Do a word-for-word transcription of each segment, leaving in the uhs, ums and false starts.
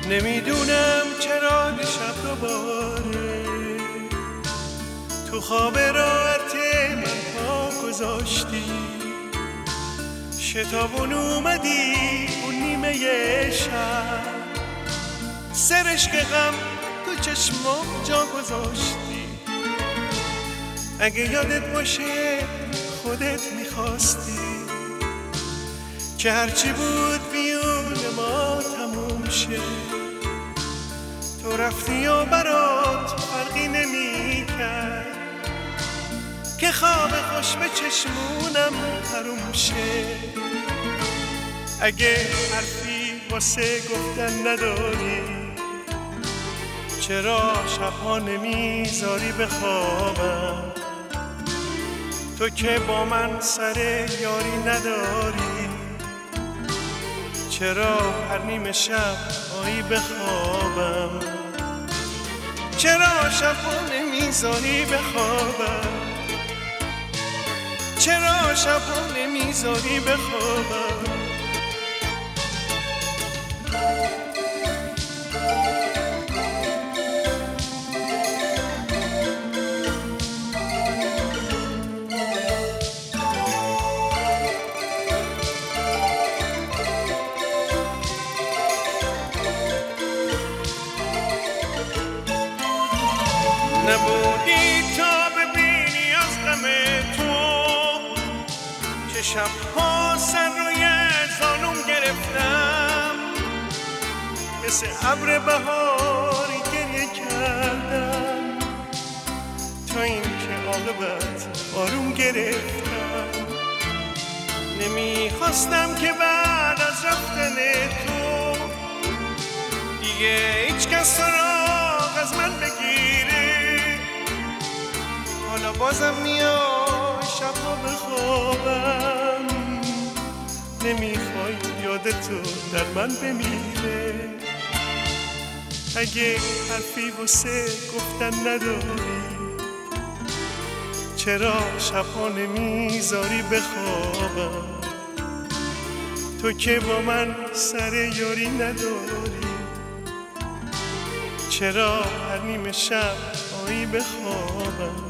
نمیدونم چرا دیشب دوباره تو خواب راحت من پا گذاشتی، شتابون اومدی اون نیمه شب، سرشک غم تو چشمام جا گذاشتی. اگه یادت باشه خودت میخواستی که هرچی بود بیون ما تموم شه، تو رفتی و برات فرقی نمی کرد که خواب خوش به چشمونم حروم شه. اگه حرفی واسه گفتن نداری چرا شبها نمیذاری بخوابم؟ تو که با من سر یاری نداری چرا هر نیمه شب آیی بخوابم؟ چرا شبها نمیذاری بخوابم؟ چرا شبها نمیذاری بخوابم؟ نبودی تا ببینی از غم تو چه شبها سر روی زانوم گرفتم، مثل ابر بهاری گریه کردم تا این که عاقبت آروم گرفتم. نمیخواستم که بعد از رفتن تو دیگه هیچ کس سراغ از من بگیره، حالا بازم میای شبها بخوابم، نمیخوای یادتو در من بمیره. اگه حرفی واسه گفتن نداری چرا شبها نمیذاری بخوابم؟ تو که با من سر یاری نداری چرا هر نیمه شب آیی بخوابم؟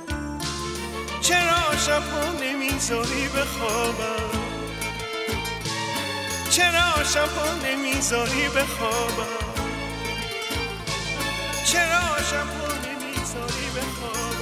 چرا شبها نمیذاری بخوابم؟ چرا شبها نمیذاری بخوابم؟ چرا شبها نمیذاری بخوابم؟